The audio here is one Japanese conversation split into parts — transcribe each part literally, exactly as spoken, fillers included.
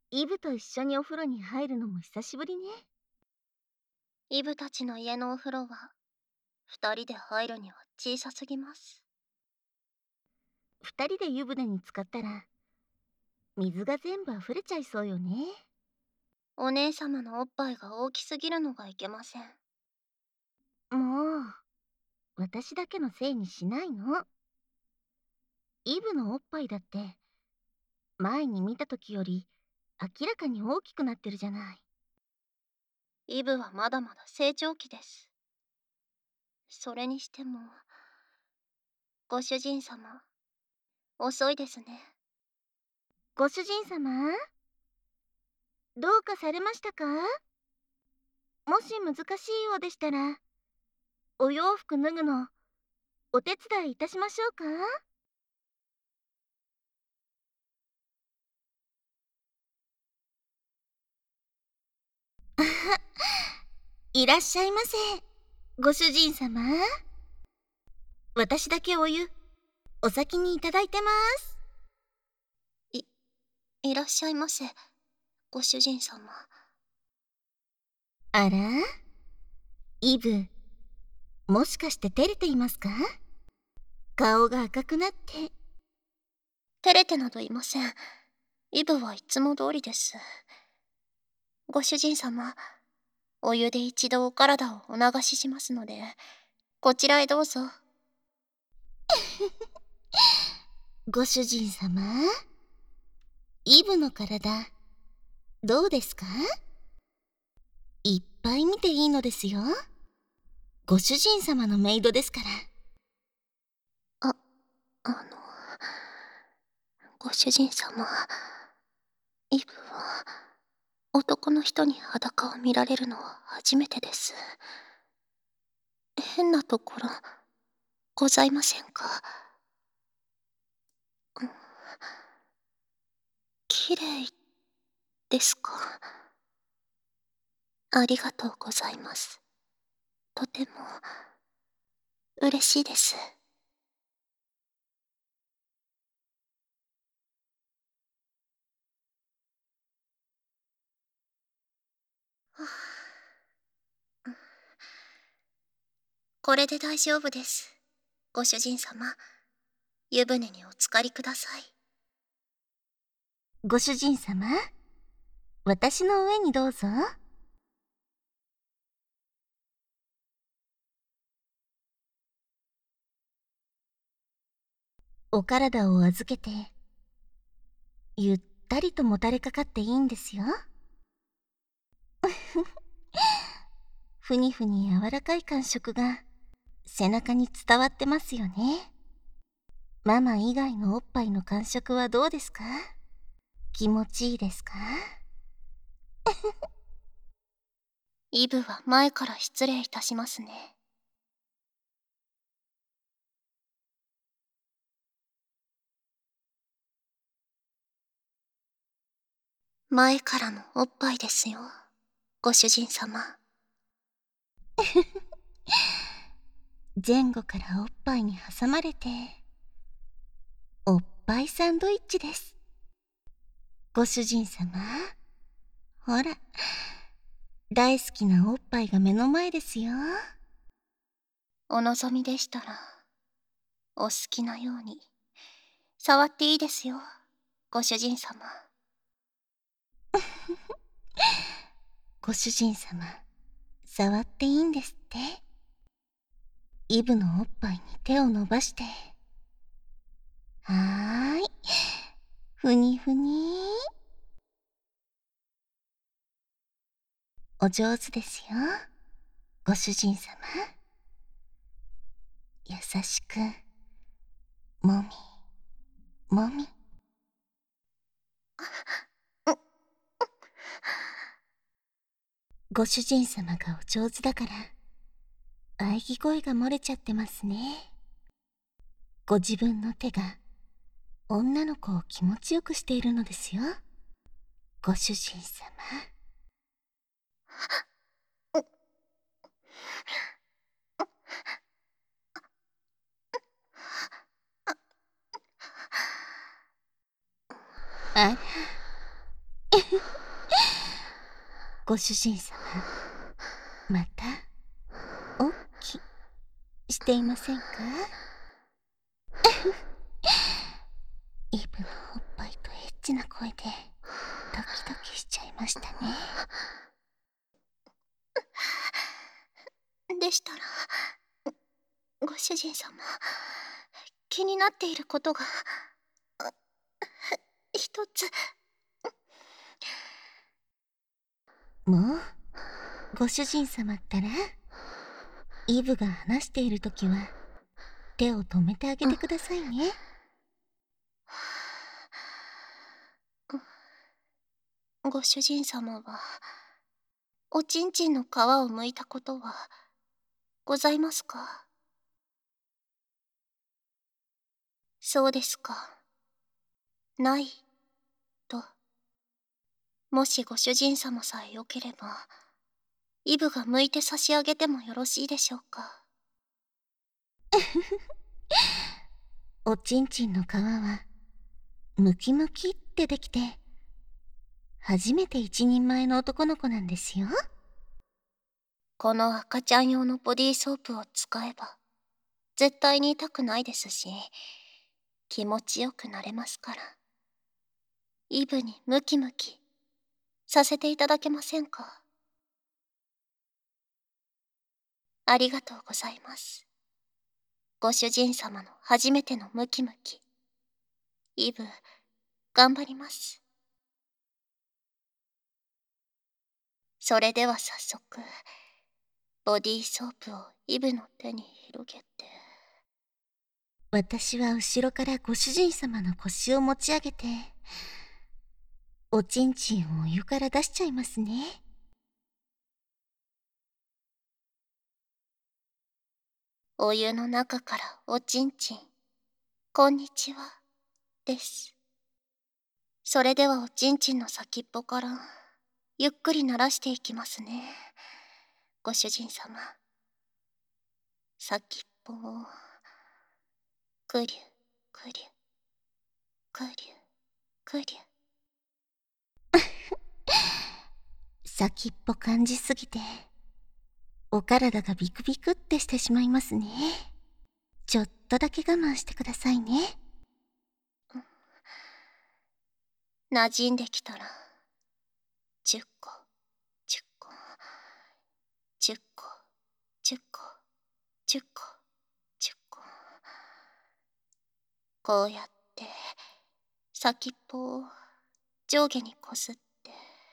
イブと一緒にお風呂に入るのも久しぶりね。 イブたちの家のお風呂は、二人で入るには小さすぎます。 二人で湯船に浸かったら、水が全部溢れちゃいそうよね。 お姉様のおっぱいが大きすぎるのがいけません。 もう、私だけのせいにしないの。イブのおっぱいだって、前に見た時より明らかに大きくなってるじゃない。 イブはまだまだ成長期です。それにしても、ご主人様、遅いですね。 ご主人様、どうかされましたか？もし難しいようでしたら、お洋服脱ぐの、お手伝いいたしましょうか？いらっしゃいませ、ご主人様。私だけお湯、お先にいただいてます。 い、いらっしゃいませ、ご主人様。 あら？イブ、もしかして照れていますか？顔が赤くなって。 照れてなどいません。イブはいつも通りです。ご主人様、お湯で一度お体をお流ししますので、こちらへどうぞ。 ご主人様、イブの体、どうですか？いっぱい見ていいのですよ。ご主人様のメイドですから。 あ、あの、ご主人様、イブは、男の人に裸を見られるのは初めてです。変なところ、ございませんか？うん、綺麗ですか？ありがとうございます。とても、嬉しいです。はあ、これで大丈夫です。ご主人様、湯船にお浸かりください。 ご主人様、私の上にどうぞ。お体を預けて、ゆったりともたれかかっていいんですよ。ふにふに柔らかい感触が背中に伝わってますよね。ママ以外のおっぱいの感触はどうですか？気持ちいいですか？ イブは前から失礼いたしますね。前からのおっぱいですよ、ご主人様。 前後からおっぱいに挟まれて、おっぱいサンドイッチです。ご主人様、ほら、大好きなおっぱいが目の前ですよ。 お望みでしたら、お好きなように、触っていいですよ、ご主人様。 ご主人様、触っていいんですって。イブのおっぱいに手を伸ばして。はーい。ふにふにお上手ですよ、ご主人様。優しく、もみ、もみ。ご主人様がお上手だから、喘ぎ声が漏れちゃってますね。ご自分の手が、女の子を気持ちよくしているのですよ、ご主人様。あら、 ご主人様、またおっきしていませんか？イブのおっぱいとエッチな声でドキドキしちゃいましたね。 でしたら、ご主人様、気になっていることが一つ。 もうご主人様ったら、イブが話しているときは手を止めてあげてくださいね。 ご主人様はおちんちんの皮を剥いたことはございますか？そうですか。ないと。もしご主人様さえよければ、イブが剥いて差し上げてもよろしいでしょうか？ おちんちんの皮はムキムキってできて、初めて一人前の男の子なんですよ。 この赤ちゃん用のボディーソープを使えば絶対に痛くないですし、気持ちよくなれますから、イブにムキムキさせていただけませんか？ありがとうございます。ご主人様の初めてのムキムキ、イブ頑張ります。それでは早速ボディーソープをイブの手に広げて。 私は後ろからご主人様の腰を持ち上げて、おちんちんをお湯から出しちゃいますね。 お湯の中からおちんちん、こんにちはです。それではおちんちんの先っぽからゆっくり慣らしていきますね。ご主人様、先っぽをくりゅくりゅくりゅくりゅ。 先っぽ感じすぎて、お体がビクビクってしてしまいますね。ちょっとだけ我慢してくださいね。 馴染んできたら、じゅっこ、じゅっこ、じゅっこ、じゅっこ、じゅっこ、じゅっこ。こうやって、先っぽを上下にこすって、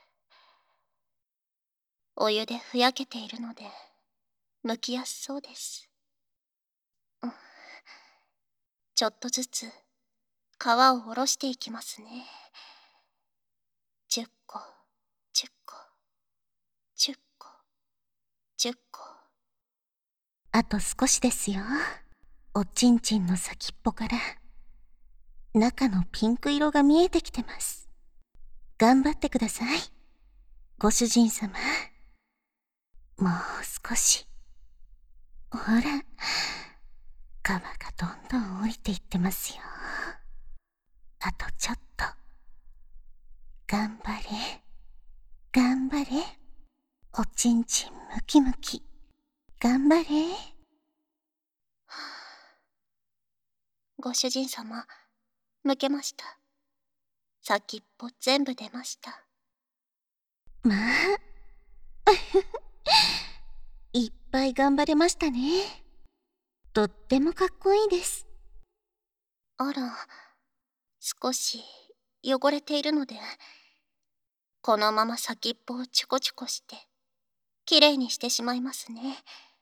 お湯でふやけているので、剥きやすそうです。うん、ちょっとずつ、皮を下ろしていきますね。じゅっこ、じゅっこ、じゅっこ、じゅっこ。 あと少しですよ。おちんちんの先っぽから中のピンク色が見えてきてます。頑張ってください、ご主人様。もう少し。ほら、皮がどんどん降りていってますよ。あとちょっと。頑張れ、頑張れ。おちんちんムキムキ。頑張れ。 ご主人様、剥けました。先っぽ全部出ました。 まあいっぱい頑張れましたね。とってもかっこいいです。 あら、少し汚れているので、このまま先っぽをチュコチュコしてきれいにしてしまいますね。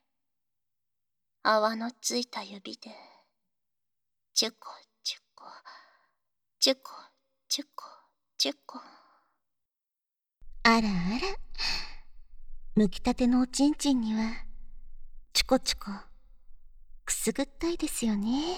泡のついた指でチュコチュコチュコチュコチュコ。 あらあら、剥きたてのおちんちんにはチュコチュコくすぐったいですよね。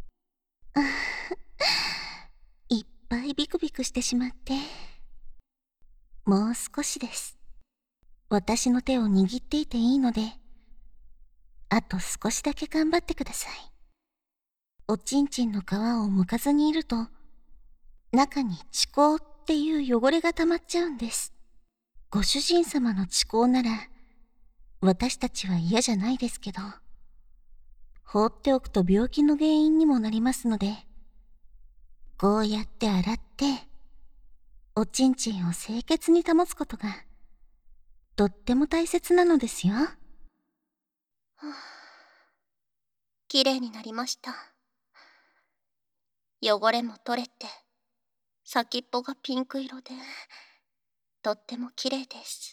いっぱいビクビクしてしまって。もう少しです。私の手を握っていていいので、あと少しだけ頑張ってください。おちんちんの皮を剥かずにいると、中にチコっっていう汚れが溜まっちゃうんです。ご主人様の痴口なら私たちは嫌じゃないですけど、放っておくと病気の原因にもなりますので、こうやって洗っておちんちんを清潔に保つことがとっても大切なのですよ。 きれいになりました。汚れも取れて、先っぽがピンク色で、とってもきれいです。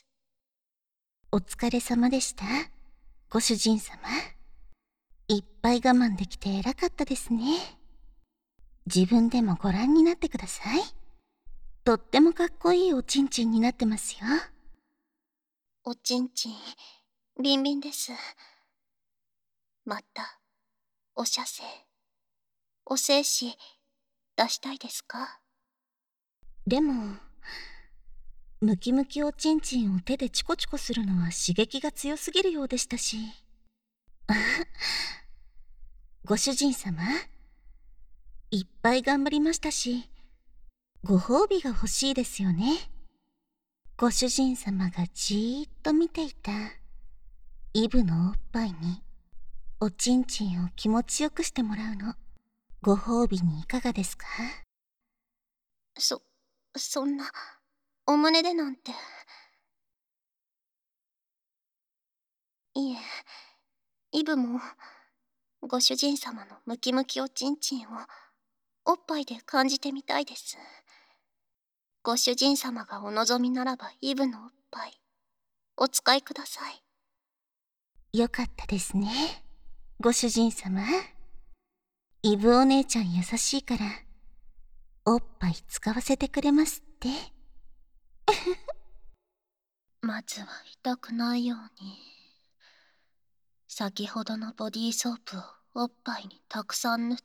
お疲れ様でした、ご主人様。いっぱい我慢できて偉かったですね。自分でもご覧になってください。とってもかっこいいおちんちんになってますよ。 おちんちん、ビンビンです。また、お射精、お精子、出したいですか？ でも、ムキムキおちんちんを手でチコチコするのは刺激が強すぎるようでしたし。ご主人様、いっぱい頑張りましたし、ご褒美が欲しいですよね。ご主人様がじーっと見ていたイブのおっぱいにおちんちんを気持ちよくしてもらうの、ご褒美にいかがですか？ そ、そんな、お胸でなんて。いえ、イブも、ご主人様のムキムキおちんちんを、おっぱいで感じてみたいです。ご主人様がお望みならばイブのおっぱい、お使いください。 よかったですね、ご主人様。イブお姉ちゃん優しいから、おっぱい使わせてくれますって。 まずは痛くないように。先ほどのボディーソープをおっぱいにたくさん塗って。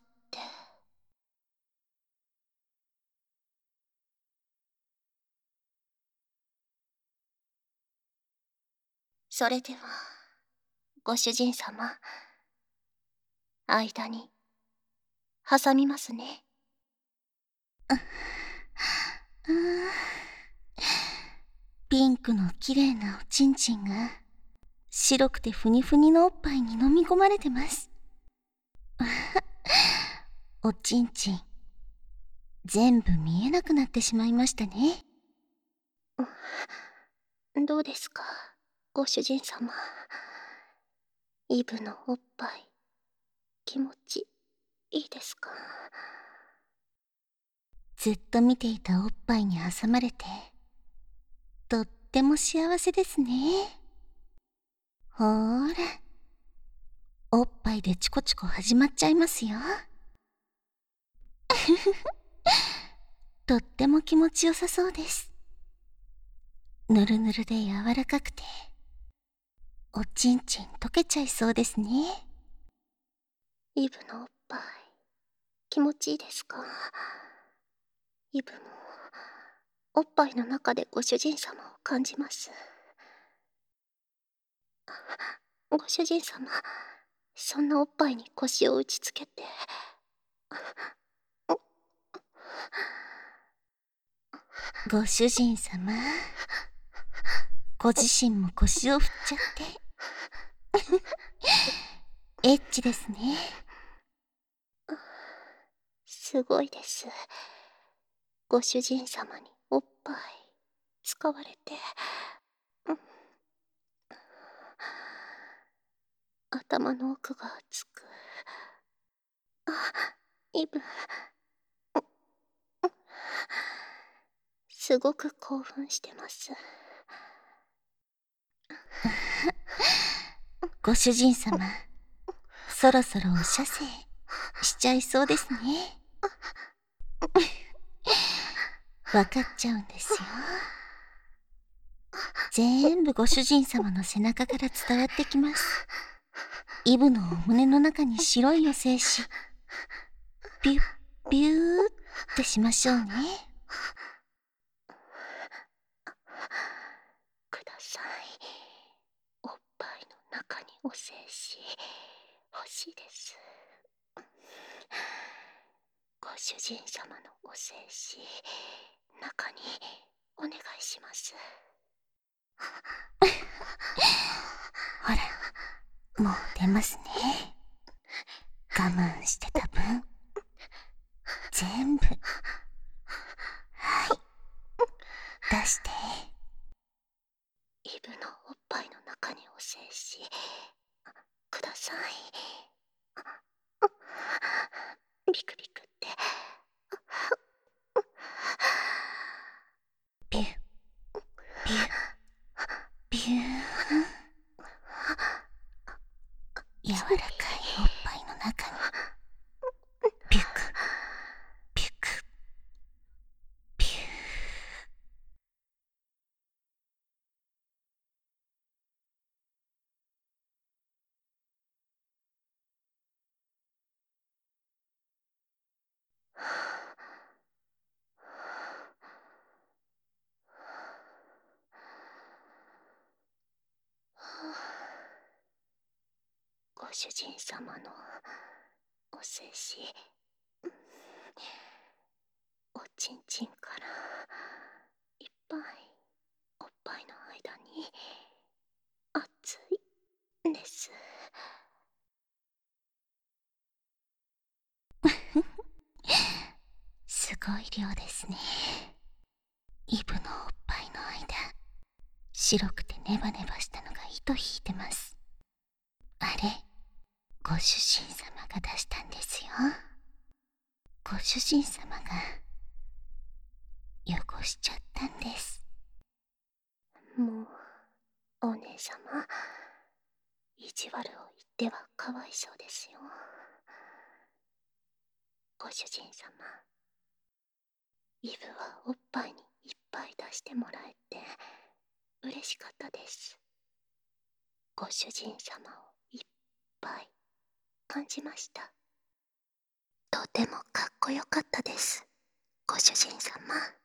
それでは、ご主人様、間に挟みますね。 ピンクの綺麗なおちんちんが白くてふにふにのおっぱいに飲み込まれてます。おちんちん全部見えなくなってしまいましたね。 どうですか、ご主人様。イブのおっぱい、気持ちいいですか？ ずっと見ていたおっぱいに挟まれてとっても幸せですね。ほーら、おっぱいでチコチコ始まっちゃいますよ。とっても気持ちよさそうです。ぬるぬるで柔らかくておちんちん溶けちゃいそうですね。 イブのおっぱい、気持ちいいですか？イブもおっぱいの中でご主人様を感じます。ご主人様、そんなおっぱいに腰を打ちつけて。 ご主人様、ご自身も腰を振っちゃってエッチですね。 すごいです。ご主人様におっぱい使われて、頭の奥が熱く。あ、イブ、すごく興奮してます。 ご主人様、そろそろお射精しちゃいそうですね。わかっちゃうんですよ。全部ご主人様の背中から伝わってきます。イブのお胸の中に白いお精子、ビュッビューってしましょうね。 ください。おっぱいの中にお精子欲しいです。ご主人様のお精子、中にします。 ほら、もう出ますね。我慢してた分、全部。はい、出して。 イブのおっぱいの中にお精子ください。ビクビクって。 ビュビュビュー。柔らかいおっぱいの中にビュクビュクビュー。 ご主人様のお精子、おちんちんからいっぱいおっぱいの間に熱いです。 すごい量ですね。イブのおっぱいの間、白くてネバネバしたのが糸引いてます。あれ、ご主人様が出したんですよ。ご主人様が汚しちゃったんです。 もうお姉様、意地悪を言ってはかわいそうですよ。ご主人様、イブはおっぱいにいっぱい出してもらえて嬉しかったです。ご主人様をいっぱい感じました。とてもかっこよかったです、ご主人様。